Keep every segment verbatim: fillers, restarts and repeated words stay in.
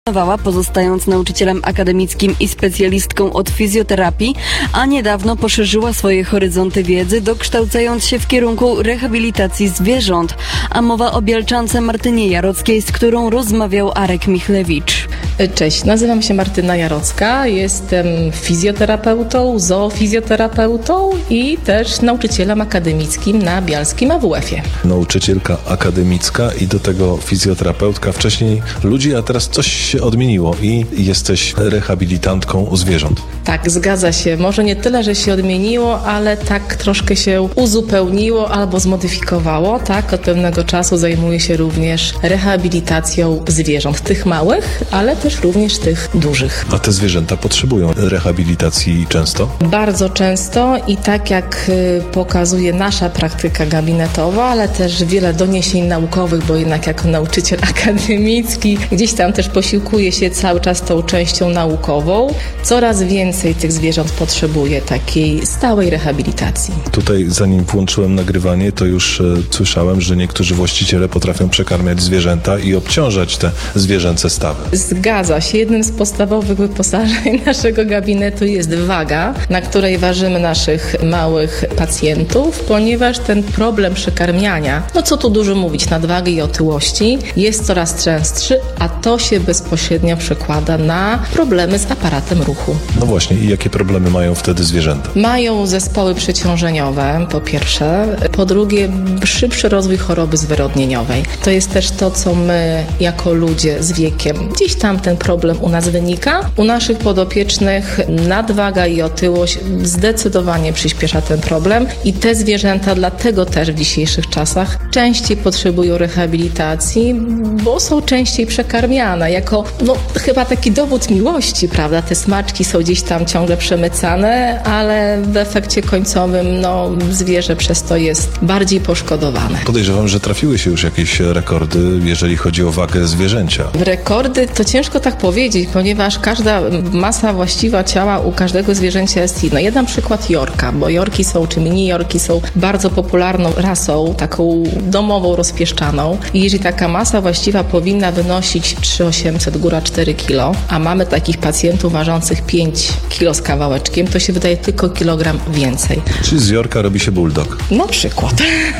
Pozostając nauczycielem akademickim i specjalistką od fizjoterapii, a niedawno poszerzyła swoje horyzonty wiedzy, dokształcając się w kierunku rehabilitacji zwierząt. A mowa o bielczance Martynie Jarockiej, z którą rozmawiał Arek Michlewicz. Cześć, nazywam się Martyna Jarocka, jestem fizjoterapeutą, zoofizjoterapeutą i też nauczycielem akademickim na bialskim A W F-ie. Nauczycielka akademicka i do tego fizjoterapeutka. Wcześniej ludzi, a teraz coś się odmieniło i jesteś rehabilitantką zwierząt. Tak, zgadza się. Może nie tyle, że się odmieniło, ale tak troszkę się uzupełniło albo zmodyfikowało. Tak, od pewnego czasu zajmuję się również rehabilitacją zwierząt, tych małych, ale też również tych dużych. A te zwierzęta potrzebują rehabilitacji często? Bardzo często i tak jak pokazuje nasza praktyka gabinetowa, ale też wiele doniesień naukowych, bo jednak jako nauczyciel akademicki gdzieś tam też posiłkuje się cały czas tą częścią naukową. Coraz więcej tych zwierząt potrzebuje takiej stałej rehabilitacji. Tutaj zanim włączyłem nagrywanie, to już e, słyszałem, że niektórzy właściciele potrafią przekarmiać zwierzęta i obciążać te zwierzęce stawy. Zgadza się. Jednym z podstawowych wyposażeń naszego gabinetu jest waga, na której ważymy naszych małych pacjentów, ponieważ ten problem przekarmiania, no co tu dużo mówić, nadwagi i otyłości, jest coraz częstszy, a to się bezpośrednio przekłada na problemy z aparatem ruchu. No właśnie, i jakie problemy mają wtedy zwierzęta? Mają zespoły przeciążeniowe, po pierwsze. Po drugie, szybszy rozwój choroby zwyrodnieniowej. To jest też to, co my jako ludzie z wiekiem, gdzieś tam ten problem u nas wynika. U naszych podopiecznych nadwaga i otyłość zdecydowanie przyspiesza ten problem i te zwierzęta dlatego też w dzisiejszych czasach częściej potrzebują rehabilitacji, bo są częściej przekarmiane. Jako, no, chyba taki dowód miłości, prawda? Te smaczki są gdzieś tam ciągle przemycane, ale w efekcie końcowym, no, zwierzę przez to jest bardziej poszkodowane. Podejrzewam, że trafiły się już jakieś rekordy, jeżeli chodzi o wagę zwierzęcia. Rekordy to ciężko tak powiedzieć, ponieważ każda masa właściwa ciała u każdego zwierzęcia jest inna. Ja dam przykład jorka, bo jorki są, czy mini jorki są bardzo popularną rasą, taką domową, rozpieszczaną. I jeżeli taka masa właściwa powinna wynosić trzy tysiące osiemset, góra cztery kilo, a mamy takich pacjentów ważących pięć kilo z kawałeczkiem, to się wydaje tylko kilogram więcej. Czyli z jorka robi się bulldog? Na przykład.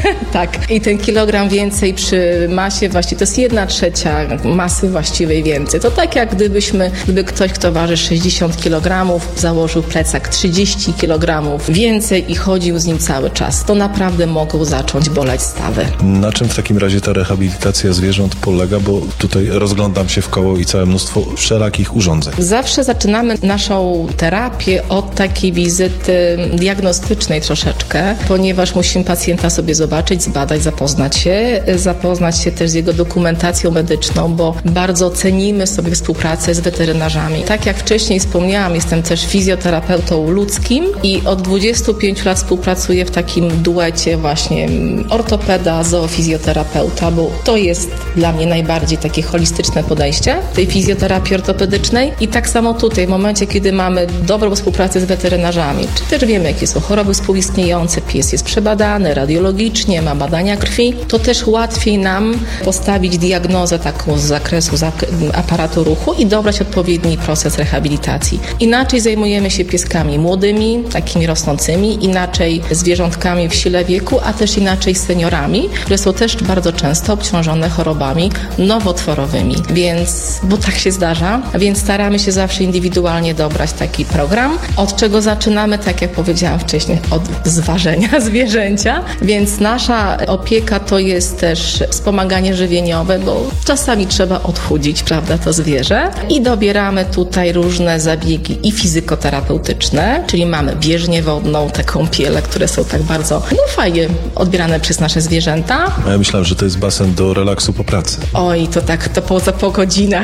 Tak. I ten kilogram więcej przy masie właściwie to jest jedna trzecia masy właściwej więcej. To tak jak gdybyśmy, gdyby ktoś, kto waży sześćdziesiąt kilogramów, założył plecak trzydzieści kilogramów więcej i chodził z nim cały czas. To naprawdę mogą zacząć boleć stawy. Na czym w takim razie ta rehabilitacja zwierząt polega? Bo tutaj rozglądam się w koło i całe mnóstwo wszelakich urządzeń. Zawsze zaczynamy naszą terapię od takiej wizyty diagnostycznej troszeczkę, ponieważ musimy pacjenta sobie zobaczyć, zbadać, zapoznać się, zapoznać się też z jego dokumentacją medyczną, bo bardzo cenimy sobie współpracę z weterynarzami. Tak jak wcześniej wspomniałam, jestem też fizjoterapeutą ludzkim i od dwudziestu pięciu lat współpracuję w takim duecie właśnie ortopeda, zoofizjoterapeuta, bo to jest dla mnie najbardziej takie holistyczne podejście tej fizjoterapii ortopedycznej i tak samo tutaj, w momencie, kiedy mamy dobrą współpracę z weterynarzami, czy też wiemy, jakie są choroby współistniejące, pies jest przebadany radiologicznie, ma badania krwi, to też łatwiej nam postawić diagnozę taką z zakresu aparatu ruchu i dobrać odpowiedni proces rehabilitacji. Inaczej zajmujemy się pieskami młodymi, takimi rosnącymi, inaczej zwierzątkami w sile wieku, a też inaczej seniorami, które są też bardzo często obciążone chorobami nowotworowymi. Więc, bo tak się zdarza, więc staramy się zawsze indywidualnie dobrać taki program, od czego zaczynamy, tak jak powiedziałam wcześniej, od zważenia zwierzęcia, więc nasza opieka to jest też wspomaganie żywieniowe, bo czasami trzeba odchudzić, prawda, to zwierzę i dobieramy tutaj różne zabiegi i fizykoterapeutyczne, czyli mamy bieżnię wodną, te kąpiele, które są tak bardzo, no fajnie odbierane przez nasze zwierzęta. A ja myślałem, że to jest basen do relaksu po pracy. Oj, to tak, to po, po godzinach.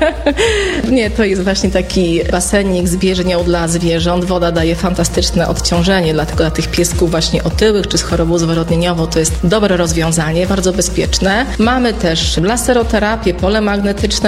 Nie, to jest właśnie taki basenik z bieżnią dla zwierząt. Woda daje fantastyczne odciążenie, dlatego dla tych piesków właśnie otyłych czy z chorobą zwyrodnieniową to jest dobre rozwiązanie, bardzo bezpieczne. Mamy też laseroterapię, pole magnetyczne, no i mamy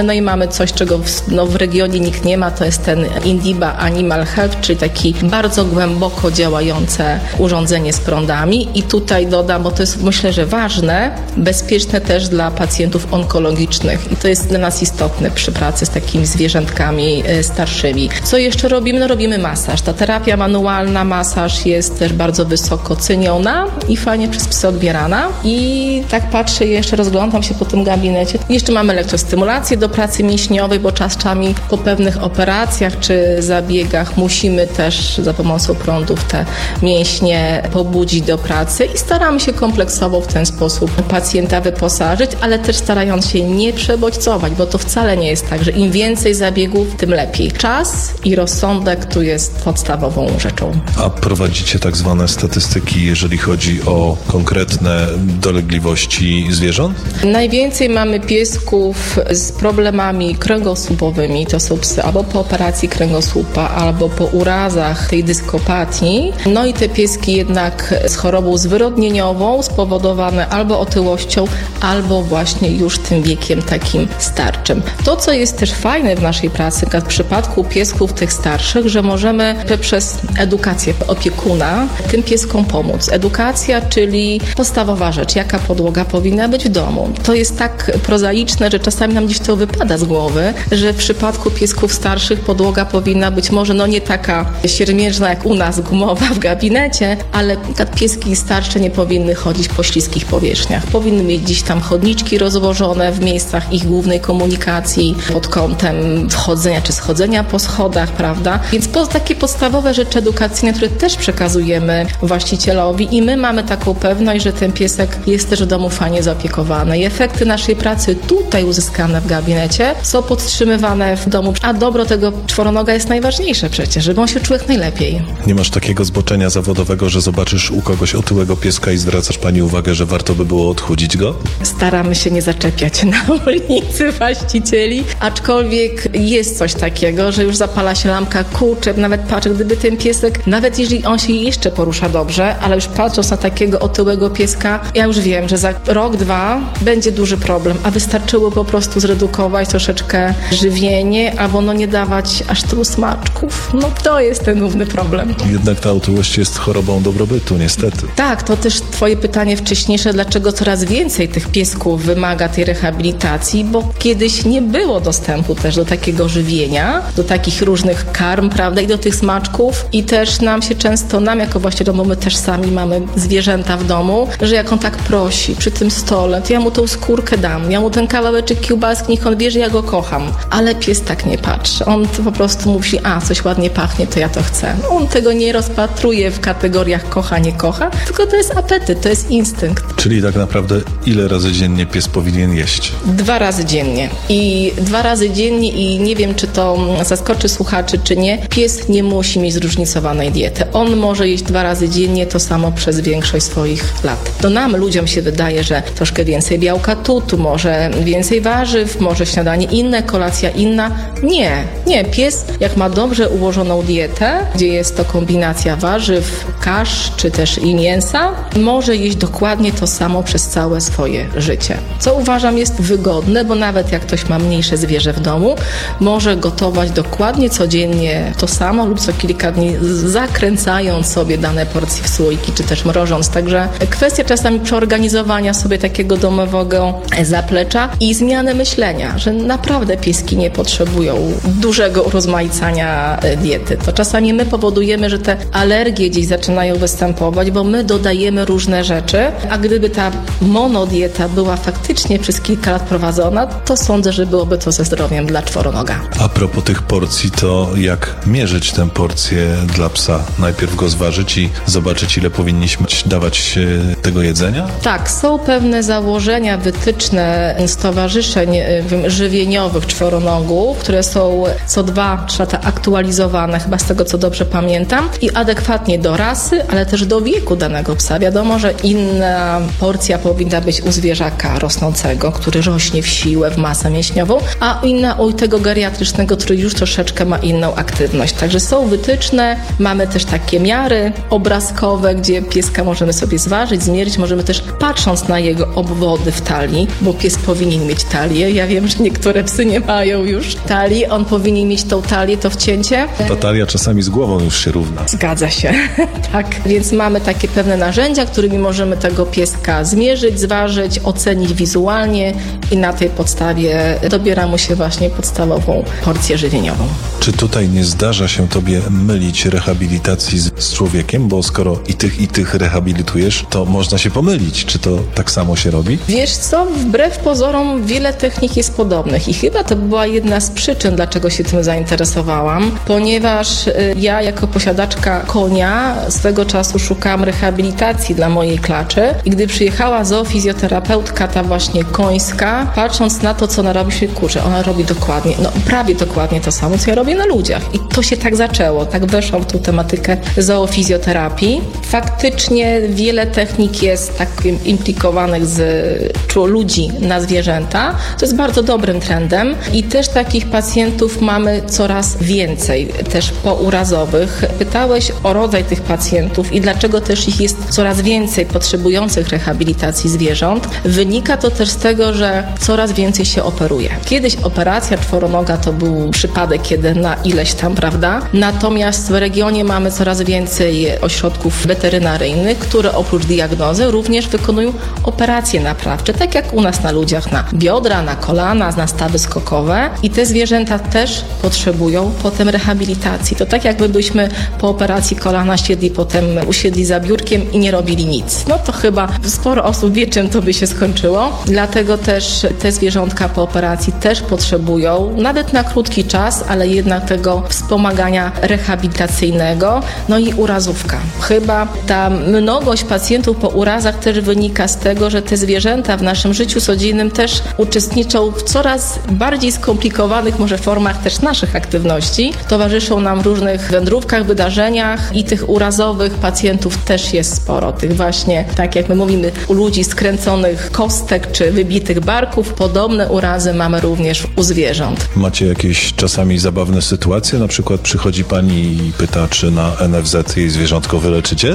mamy coś, czego w, no, w regionie nikt nie ma, to jest ten Indiba Animal Health, czyli taki bardzo głęboko działające urządzenie z prądami. I tutaj dodam, bo to jest myślę, że ważne, bezpieczne też dla pacjentów onkologicznych. I to jest dla nas istotne przy pracy z takimi zwierzętkami y, starszymi. Co jeszcze robimy? No robimy masaż. Ta terapia manualna, masaż jest też bardzo wysoko ceniona i fajnie przez psy odbierana. I tak patrzę, jeszcze rozglądam się po tym gabinecie. Jeszcze mamy elektrostymulację do pracy mięśniowej, bo czasami po pewnych operacjach czy zabiegach musimy też za pomocą prądów te mięśnie pobudzić do pracy i staramy się kompleksowo w ten sposób pacjenta wyposażyć, ale też starając się nie przebodźcować, bo to wcale nie jest tak, że im więcej zabiegów, tym lepiej. Czas i rozsądek tu jest podstawową rzeczą. A prowadzicie tak zwane statystyki, jeżeli chodzi o konkretne dolegliwości zwierząt? Najwięcej mamy piesków z problemami kręgosłupowymi. To są psy albo po operacji kręgosłupa, albo po urazach tej dyskopatii. No i te pieski jednak z chorobą zwyrodnieniową spowodowane albo otyłością, albo właśnie już tym wiekiem takim starczym. To, co jest też fajne w naszej pracy, w przypadku piesków tych starszych, że możemy przez edukację opiekuna tym pieskom pomóc. Edukacja, czyli podstawowa rzecz, jaka podłoga powinna być w domu. To jest tak prozaiczne, że czasami nam gdzieś to wypada z głowy, że w przypadku piesków starszych podłoga powinna być może no nie taka siermiężna jak u nas, gumowa w gabinecie, ale pieski starsze nie powinny chodzić po śliskich powierzchniach. Powinny mieć gdzieś tam chodniczki rozłożone w miejscach ich głównej komunikacji pod kątem wchodzenia czy schodzenia po schodach, prawda? Więc po, takie podstawowe rzeczy edukacyjne, które też przekazujemy właścicielowi i my mamy taką pewność, że ten piesek jest też w domu fajnie zaopiekowany. I efekty naszej pracy tutaj uzyskane w gabinecie są podtrzymywane w domu, a dobro tego czworonoga jest najważniejsze przecież, żeby on się czuł jak najlepiej. Nie masz takiego zboczenia zawodowego, że zobaczysz u kogoś otyłego pieska i zwracasz pani uwagę, że warto by było odchudzić go? Staramy się nie zaczepiać na ulicy właścicieli, aczkolwiek jest coś takiego, że już zapala się lampka, kurczę, nawet patrzę, gdyby ten piesek, nawet jeżeli on się jeszcze porusza dobrze, ale już patrząc na takiego otyłego pieska, ja już wiem, że za rok, dwa będzie duży problem, a wystarczyło po prostu zredukować troszeczkę żywienie, albo no nie dawać aż tylu smaczków. No to jest ten główny problem. Jednak ta otyłość jest chorobą dobrobytu, niestety. Tak, to też twoje pytanie wcześniejsze, dlaczego coraz więcej tych piesków wymaga tej rehabilitacji, bo kiedyś nie było dostępu też do takiego żywienia, do takich różnych karm, prawda, i do tych smaczków i też nam się często, nam jako właściciele, bo my też sami mamy zwierzęta w domu, że jak on tak prosi przy tym stole, to ja mu tą skórkę dam, ja mu ten kawałeczek kiełbaski, niech on wie, że ja go kocham, ale pies tak nie patrzy. On po prostu mówi, a coś ładnie pachnie, to ja to chcę. On tego nie rozpatruje w kategoriach kocha, nie kocha, tylko to jest apetyt, to jest instynkt. Czyli tak naprawdę ile razy dziennie pies powinien jeść? Dwa razy dziennie. I dwa razy dziennie i nie wiem, czy to zaskoczy słuchaczy, czy nie, pies nie musi mieć zróżnicowanej diety. On może jeść dwa razy dziennie to samo przez większość swoich lat. To nam, ludziom się wydaje, że troszkę więcej białka tu, tu może więcej warzyw, może śniadanie inne, kolacja inna. Nie, nie. Pies, jak ma dobrze ułożoną dietę, gdzie jest to kombinacja warzyw, kasz, czy też i mięsa, może jeść dokładnie to samo przez całe swoje życie. Co uważam jest wygodne, bo nawet jak ktoś ma mniejsze zwierzę w domu, może gotować dokładnie codziennie to samo lub co kilka dni, zakręcając sobie dane porcje w słoiki, czy też mrożąc. Także kwestia czasami przeorganizowania sobie takiego domowego zaplecza i zmiany myślenia, że naprawdę pieski nie potrzebują dużego urozmaicania diety. To czasami my powodujemy, że te alergie gdzieś zaczynają występować, bo my dodajemy różne rzeczy, a gdyby ta monodieta była faktycznie przez kilka lat prowadzona, to sądzę, że byłoby to ze zdrowiem dla czworonoga. A propos tych porcji, to jak mierzyć tę porcję dla psa? Najpierw go zważyć i zobaczyć, ile powinniśmy dawać tego jedzenia? Tak, są pewne założenia, wytyczne stowarzyszeń żywieniowych czworonogów, które są co dwa, trzy lata aktualizowane, chyba z tego, co dobrze pamiętam, i adekwatnie do rasy, ale też do wieku danego psa. Wiadomo, że inna porcja powinna być u zwierzaka rosnącego, który rośnie w siłę, w masę mięśniową, a inna u tego geriatrycznego, który już troszeczkę ma inną aktywność. Także są wytyczne, mamy też takie miary obrazkowe, gdzie pieska możemy sobie zważyć, zmierzyć, możemy też patrząc na jego obwody w talii, bo pies powinien mieć talię. Ja wiem, że niektóre niektóre psy nie mają już talii, on powinien mieć tą talię, to wcięcie. Ta talia czasami z głową już się równa. Zgadza się, tak. Więc mamy takie pewne narzędzia, którymi możemy tego pieska zmierzyć, zważyć, ocenić wizualnie i na tej podstawie dobiera mu się właśnie podstawową porcję żywieniową. Czy tutaj nie zdarza się tobie mylić rehabilitacji z, z człowiekiem? Bo skoro i tych, i tych rehabilitujesz, to można się pomylić. Czy to tak samo się robi? Wiesz co, wbrew pozorom wiele technik jest podobnych i chyba to była jedna z przyczyn, dlaczego się tym zainteresowałam, ponieważ y, ja jako posiadaczka konia swego czasu szukałam rehabilitacji dla mojej klaczy i gdy przyjechała zoofizjoterapeutka, ta właśnie końska, patrząc na to, co ona robi, się kurczę, ona robi dokładnie, no prawie dokładnie to samo, co ja robię na ludziach. I to się tak zaczęło, tak weszłam w tą tematykę zoofizjoterapii. Faktycznie wiele technik jest tak implikowanych z ludzi na zwierzęta, co jest bardzo dobrym trendem i też takich pacjentów mamy coraz więcej, też pourazowych. Pytałeś o rodzaj tych pacjentów i dlaczego też ich jest coraz więcej potrzebujących rehabilitacji zwierząt. Wynika to też z tego, że coraz więcej się operuje. Kiedyś operacja czworonoga to był przypadek jeden na ileś tam, prawda? Natomiast w regionie mamy coraz więcej ośrodków weterynaryjnych, które oprócz diagnozy również wykonują operacje naprawcze, tak jak u nas na ludziach, na biodra, na kolana, na stawy skokowe i te zwierzęta też potrzebują potem rehabilitacji. To tak jakbyśmy po operacji kolana siedli potem, usiedli za biurkiem i nie robili nic. No to chyba sporo osób wie, czym to by się skończyło. Dlatego też te zwierzątka po operacji też potrzebują, nawet na krótki czas, ale jednak tego wspomagania rehabilitacyjnego. No i urazówka. Chyba ta mnogość pacjentów po urazach też wynika z tego, że te zwierzęta w naszym życiu codziennym też uczestniczą w coraz bardziej skomplikowanych może formach też naszych aktywności. Towarzyszą nam w różnych wędrówkach, wydarzeniach i tych urazowych pacjentów też jest sporo. Tych właśnie, tak jak my mówimy, u ludzi skręconych kostek czy wybitych barków, podobne urazy mamy również u zwierząt. Macie jakieś czasami zabawne sytuacje? Na przykład przychodzi pani i pyta, czy na N F Z jej zwierzątko wyleczycie?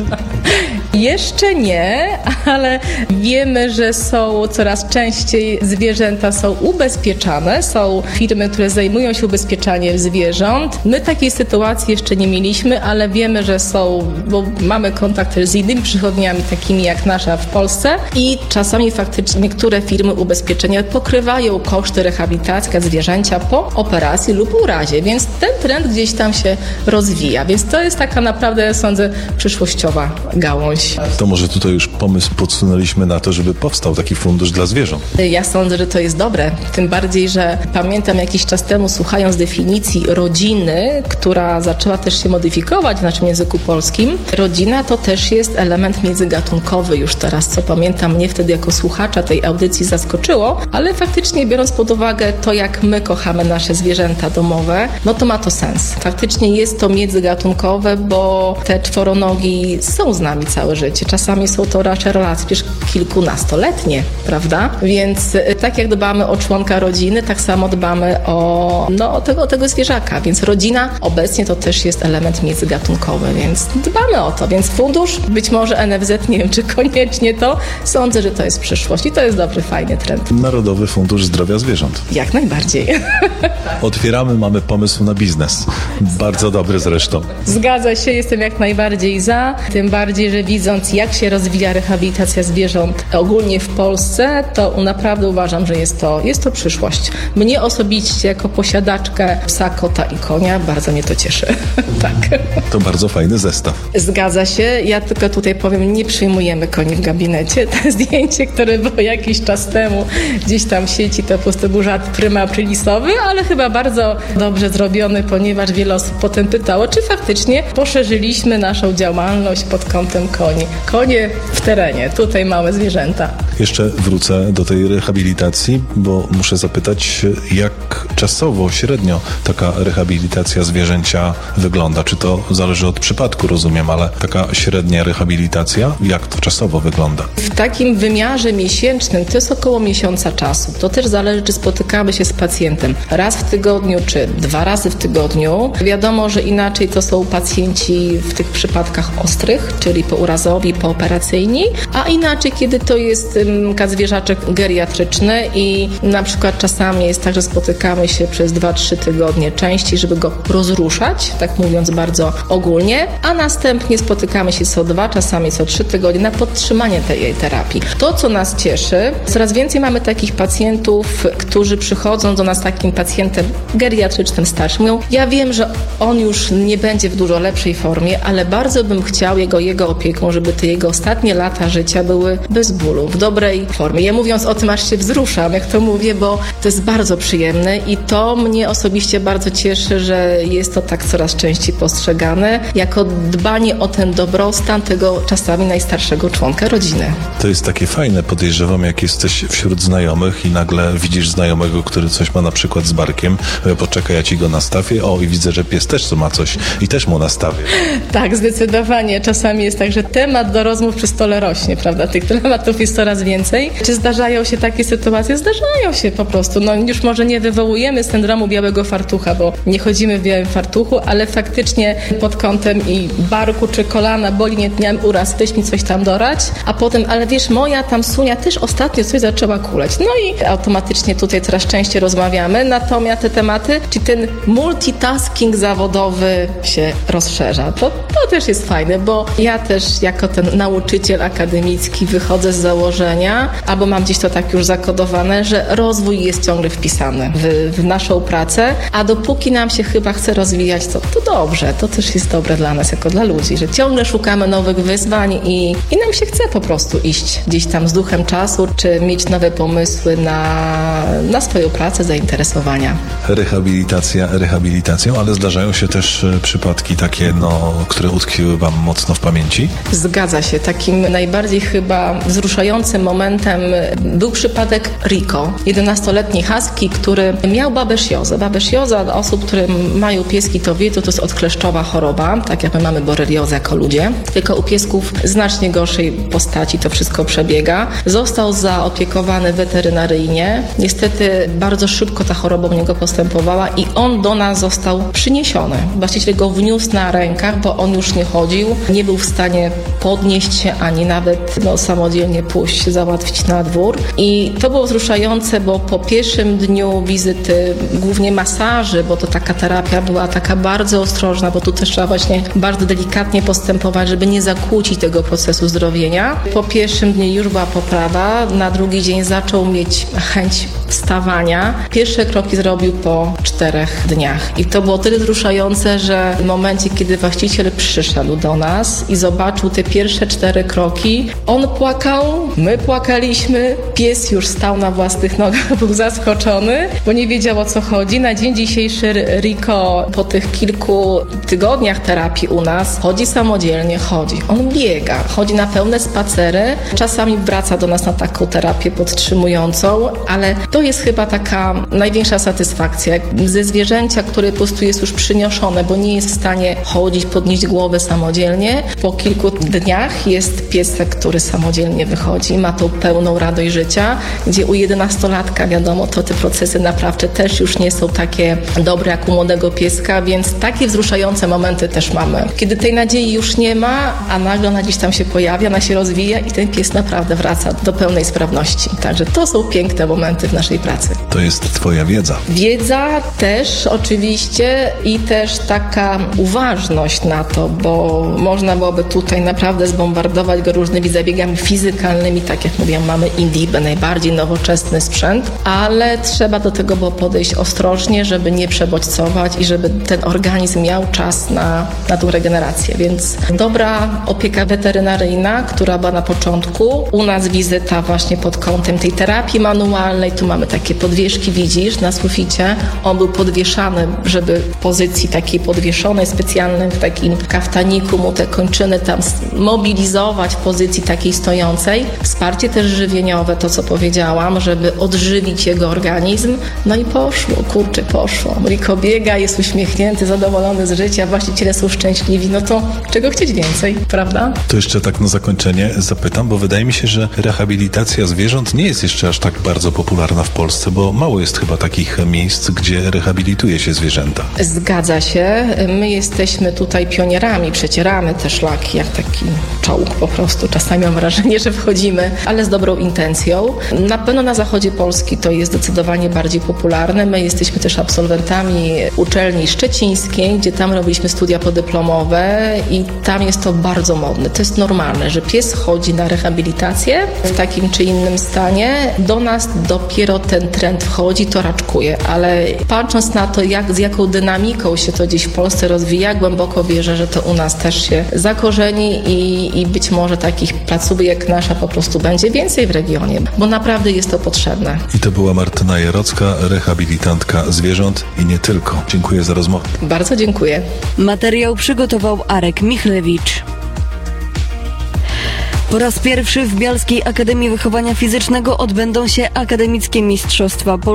Jeszcze nie, ale wiemy, że są coraz częściej zwierzęta są ubezpieczane. Są firmy, które zajmują się ubezpieczaniem zwierząt. My takiej sytuacji jeszcze nie mieliśmy, ale wiemy, że są, bo mamy kontakt też z innymi przychodniami, takimi jak nasza w Polsce i czasami faktycznie niektóre firmy ubezpieczenia pokrywają koszty rehabilitacji zwierzęcia po operacji lub urazie, więc ten trend gdzieś tam się rozwija, więc to jest taka naprawdę, sądzę, przyszłościowa gałąź. To może tutaj już pomysł podsunęliśmy na to, żeby powstał taki fundusz dla zwierząt. Ja sądzę, że to jest dobre. Tym bardziej, że pamiętam jakiś czas temu, słuchając definicji rodziny, która zaczęła też się modyfikować w naszym języku polskim. Rodzina to też jest element międzygatunkowy już teraz, co pamiętam, mnie wtedy jako słuchacza tej audycji zaskoczyło, ale faktycznie biorąc pod uwagę to, jak my kochamy nasze zwierzęta domowe, no to ma to sens. Faktycznie jest to międzygatunkowe, bo te czworonogi są z nami całe życie. Czasami są to raczej relacje przecież kilkunastoletnie, prawda? Więc tak jak dbamy o członka rodziny, tak samo dbamy o, no, o tego, tego zwierzaka. Więc rodzina obecnie to też jest element międzygatunkowy, więc dbamy o to. Więc fundusz, być może N F Z, nie wiem czy koniecznie to, sądzę, że to jest przyszłość i to jest dobry, fajny trend. Narodowy Fundusz Zdrowia Zwierząt. Jak najbardziej. Otwieramy, mamy pomysł na biznes. Bardzo dobry zresztą. Zgadza się, jestem jak najbardziej za, tym bardziej, że widząc, jak się rozwija rehabilitacja zwierząt ogólnie w Polsce, to naprawdę uważam, że jest to, jest to przyszłość. Mnie osobiście, jako posiadaczkę psa, kota i konia, bardzo mnie to cieszy. Tak. To bardzo fajny zestaw. Zgadza się. Ja tylko tutaj powiem, nie przyjmujemy koni w gabinecie. To zdjęcie, które było jakiś czas temu gdzieś tam w sieci, to po prostu był żart prima aprilisowy, ale chyba bardzo dobrze zrobiony, ponieważ wiele osób potem pytało, czy faktycznie poszerzyliśmy naszą działalność pod kątem koni. Konie w terenie, tutaj małe zwierzęta. Jeszcze wrócę do tej rehabilitacji, bo muszę zapytać, jak czasowo, średnio taka rehabilitacja zwierzęcia wygląda? Czy to zależy od przypadku, rozumiem, ale taka średnia rehabilitacja, jak to czasowo wygląda? W takim wymiarze miesięcznym to jest około miesiąca czasu. To też zależy, czy spotykamy się z pacjentem raz w tygodniu, czy dwa razy w tygodniu. Wiadomo, że inaczej to są pacjenci w tych przypadkach ostrych, czyli pourazowi, pooperacyjni, a inaczej, kiedy to jest um, zwierzaczek geriatryczny i na przykład czasami Czasami jest tak, że spotykamy się przez dwa trzy tygodnie częściej, żeby go rozruszać, tak mówiąc bardzo ogólnie, a następnie spotykamy się co dwa, czasami co trzy tygodnie na podtrzymanie tej terapii. To, co nas cieszy, coraz więcej mamy takich pacjentów, którzy przychodzą do nas takim pacjentem geriatrycznym, starszym. Mówią, ja wiem, że on już nie będzie w dużo lepszej formie, ale bardzo bym chciał jego, jego opieką, żeby te jego ostatnie lata życia były bez bólu, w dobrej formie. Ja mówiąc o tym, aż się wzruszam, jak to mówię, bo to jest bardzo przyjemne i to mnie osobiście bardzo cieszy, że jest to tak coraz częściej postrzegane jako dbanie o ten dobrostan tego czasami najstarszego członka rodziny. To jest takie fajne, podejrzewam, jak jesteś wśród znajomych i nagle widzisz znajomego, który coś ma na przykład z barkiem, poczekaj, ja ci go nastawię, o i widzę, że pies też ma coś i też mu nastawię. Tak, zdecydowanie. Czasami jest tak, że temat do rozmów przy stole rośnie, prawda? Tych tematów jest coraz więcej. Czy zdarzają się takie sytuacje? Zdarzają się po prostu. No już może nie wywołujemy syndromu białego fartucha, bo nie chodzimy w białym fartuchu, ale faktycznie pod kątem i barku czy kolana boli, nie miałem uraz, weź mi coś tam dorać, a potem, ale wiesz, moja tam Sunia też ostatnio coś zaczęła kuleć. No i automatycznie tutaj coraz częściej rozmawiamy, natomiast te tematy, czy ten multitasking zawodowy się rozszerza. To, to też jest fajne, bo ja też jako ten nauczyciel akademicki wychodzę z założenia, albo mam gdzieś to tak już zakodowane, że rozwój jest ciągle wpisany w, w naszą pracę, a dopóki nam się chyba chce rozwijać, to, to dobrze, to też jest dobre dla nas, jako dla ludzi, że ciągle szukamy nowych wyzwań i, i nam się chce po prostu iść gdzieś tam z duchem czasu, czy mieć nowe pomysły na, na swoją pracę, zainteresowania. Rehabilitacja rehabilitacją, ale zdarzają się też przypadki takie, no, które utkwiły wam mocno w pamięci? Zgadza się. Takim najbardziej chyba wzruszającym momentem był przypadek Rico, jedenastoletni husky, który miał babesiozę. Babesioza dla osób, które mają pieski, to wiedzą, to jest odkleszczowa choroba, tak jak my mamy boreliozę jako ludzie, tylko u piesków znacznie gorszej postaci to wszystko przebiega. Został zaopiekowany weterynaryjnie. Niestety bardzo szybko ta choroba u niego postępowała i on do nas został przyniesiony. Właściciel go wniósł na rękach, bo on już nie chodził, nie był w stanie podnieść się, ani nawet no, samodzielnie pójść, załatwić na dwór. I to było wzruszające, bo po pierwszym dniu wizyty, głównie masaży, bo to taka terapia była taka bardzo ostrożna, bo tu też trzeba właśnie bardzo delikatnie postępować, żeby nie zakłócić tego procesu zdrowienia. Po pierwszym dniu już była poprawa, na drugi dzień zaczął mieć chęć wstawania. Pierwsze kroki zrobił po czterech dniach. I to było tyle wzruszające, że w momencie, kiedy właściciel przyszedł do nas i zobaczył te pierwsze cztery kroki, on płakał, my płakaliśmy, pies już stał na własnych nogach, był zaskoczony, bo nie wiedział, o co chodzi. Na dzień dzisiejszy Rico po tych kilku tygodniach terapii u nas chodzi samodzielnie, chodzi. On biega, chodzi na pełne spacery, czasami wraca do nas na taką terapię podtrzymującą, ale to jest chyba taka największa satysfakcja ze zwierzęcia, które po prostu jest już przyniesione, bo nie jest w stanie chodzić, podnieść głowę samodzielnie. Po kilku dniach jest piesek, który samodzielnie wychodzi, ma tą pełną radość życia, gdzie u jedenastolatka, wiadomo, to te procesy naprawcze też już nie są takie dobre jak u młodego pieska, więc takie wzruszające momenty też mamy. Kiedy tej nadziei już nie ma, a nagle ona gdzieś tam się pojawia, ona się rozwija i ten pies naprawdę wraca do pełnej sprawności. Także to są piękne momenty w naszej pracy. To jest twoja wiedza. Wiedza też oczywiście i też taka uważność na to, bo można byłoby tutaj naprawdę zbombardować go różnymi zabiegami fizykalnymi, tak jak mówię, mamy Indibę, najbardziej nowoczesny sprzęt, ale trzeba do tego było podejść ostrożnie, żeby nie przebodźcować i żeby ten organizm miał czas na, na tą regenerację, więc dobra opieka weterynaryjna, która była na początku, u nas wizyta właśnie pod kątem tej terapii manualnej, tu mamy takie podwieszki, widzisz, na suficie, on był podwieszany, żeby w pozycji takiej podwieszonej, specjalnym w takim kaftaniku mu te kończyny tam mobilizować w pozycji takiej stojącej. Wsparcie też żywieniowe, to co powiedziałam, żeby odżywić jego organizm. No i poszło, kurczę, poszło. Rico biega, jest uśmiechnięty, zadowolony z życia, właściciele są szczęśliwi, no to czego chcieć więcej, prawda? To jeszcze tak na zakończenie zapytam, bo wydaje mi się, że rehabilitacja zwierząt nie jest jeszcze aż tak bardzo popularna w Polsce, bo mało jest chyba takich miejsc, gdzie rehabilituje się zwierzęta. Zgadza się. My jesteśmy tutaj pionierami, przecieramy te szlaki jak taki czołg po prostu. Czasami mam wrażenie, że wchodzimy, ale z dobrą intencją. Na pewno na zachodzie Polski to to jest zdecydowanie bardziej popularne. My jesteśmy też absolwentami uczelni szczecińskiej, gdzie tam robiliśmy studia podyplomowe i tam jest to bardzo modne. To jest normalne, że pies chodzi na rehabilitację w takim czy innym stanie. Do nas dopiero ten trend wchodzi, to raczkuje, ale patrząc na to, jak, z jaką dynamiką się to gdzieś w Polsce rozwija, głęboko wierzę, że to u nas też się zakorzeni i, i być może takich placówek jak nasza po prostu będzie więcej w regionie, bo naprawdę jest to potrzebne. I to była Martyna Jarocka, rehabilitantka zwierząt i nie tylko. Dziękuję za rozmowę. Bardzo dziękuję. Materiał przygotował Arek Michlewicz. Po raz pierwszy w Bialskiej Akademii Wychowania Fizycznego odbędą się akademickie mistrzostwa